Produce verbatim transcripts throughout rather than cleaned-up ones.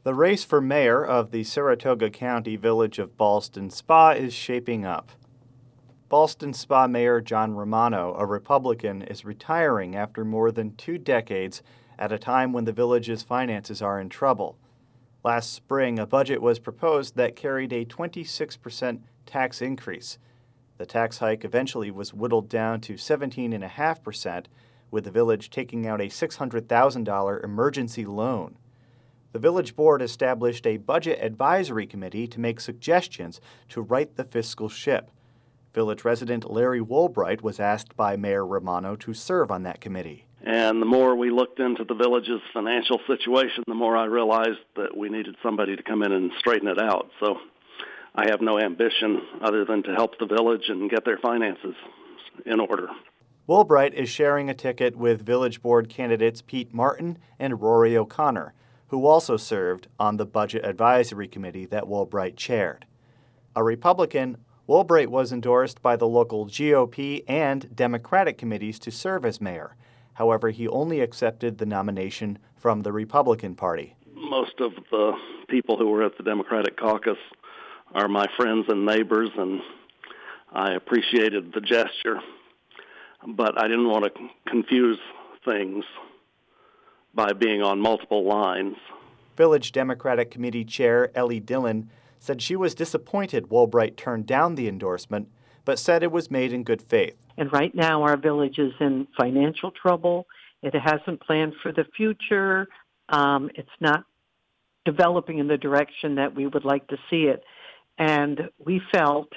The race for mayor of the Saratoga County village of Ballston Spa is shaping up. Ballston Spa Mayor John Romano, a Republican, is retiring after more than two decades at a time when the village's finances are in trouble. Last spring, a budget was proposed that carried a twenty-six percent tax increase. The tax hike eventually was whittled down to seventeen point five percent, with the village taking out a six hundred thousand dollars emergency loan. The village board established a budget advisory committee to make suggestions to right the fiscal ship. Village resident Larry Woolbright was asked by Mayor Romano to serve on that committee. And the more we looked into the village's financial situation, the more I realized that we needed somebody to come in and straighten it out. So I have no ambition other than to help the village and get their finances in order. Woolbright is sharing a ticket with village board candidates Pete Martin and Rory O'Connor, who also served on the Budget Advisory Committee that Woolbright chaired. A Republican, Woolbright was endorsed by the local G O P and Democratic committees to serve as mayor. However, he only accepted the nomination from the Republican Party. Most of the people who were at the Democratic caucus are my friends and neighbors, and I appreciated the gesture, but I didn't want to confuse things by being on multiple lines. Village Democratic Committee Chair Ellie Dillon said she was disappointed Woolbright turned down the endorsement, but said it was made in good faith. And right now our village is in financial trouble. It hasn't planned for the future. Um, it's not developing in the direction that we would like to see it. And we felt,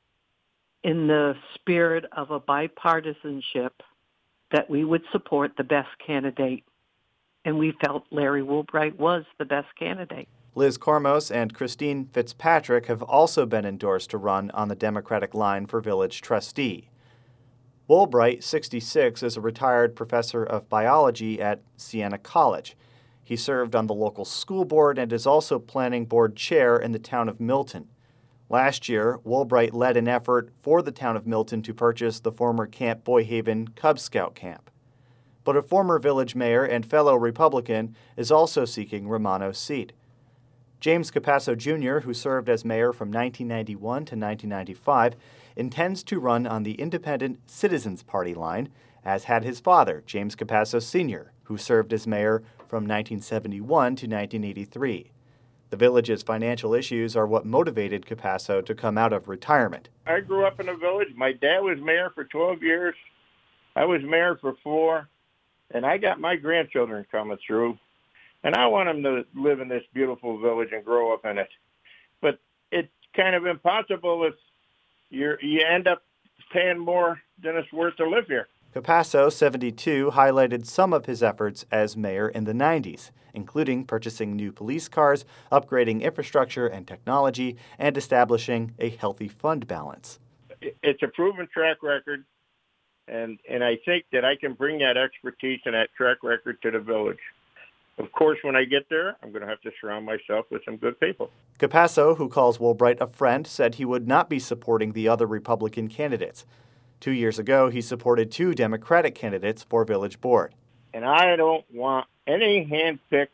in the spirit of a bipartisanship, that we would support the best candidate. And we felt Larry Woolbright was the best candidate. Liz Kormos and Christine Fitzpatrick have also been endorsed to run on the Democratic line for village trustee. Woolbright, sixty-six, is a retired professor of biology at Siena College. He served on the local school board and is also planning board chair in the town of Milton. Last year, Woolbright led an effort for the town of Milton to purchase the former Camp Boyhaven Cub Scout camp. But a former village mayor and fellow Republican is also seeking Romano's seat. James Capasso Junior, who served as mayor from nineteen ninety-one to nineteen ninety-five, intends to run on the Independent Citizens Party line, as had his father, James Capasso Senior, who served as mayor from nineteen seventy-one to nineteen eighty-three. The village's financial issues are what motivated Capasso to come out of retirement. I grew up in a village. My dad was mayor for twelve years. I was mayor for four. And I got my grandchildren coming through. And I want them to live in this beautiful village and grow up in it. But it's kind of impossible if you're, you end up paying more than it's worth to live here. Capasso, seventy-two, highlighted some of his efforts as mayor in the nineties, including purchasing new police cars, upgrading infrastructure and technology, and establishing a healthy fund balance. It's a proven track record, and, and I think that I can bring that expertise and that track record to the village. Of course, when I get there, I'm going to have to surround myself with some good people. Capasso, who calls Woolbright a friend, said he would not be supporting the other Republican candidates. Two years ago, he supported two Democratic candidates for village board. And I don't want any hand-picked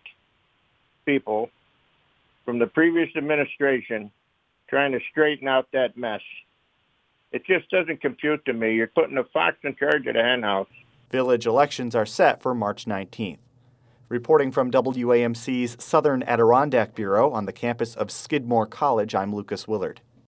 people from the previous administration trying to straighten out that mess. It just doesn't compute to me. You're putting a fox in charge of the hen house. Village elections are set for March nineteenth. Reporting from W A M C's Southern Adirondack Bureau on the campus of Skidmore College, I'm Lucas Willard.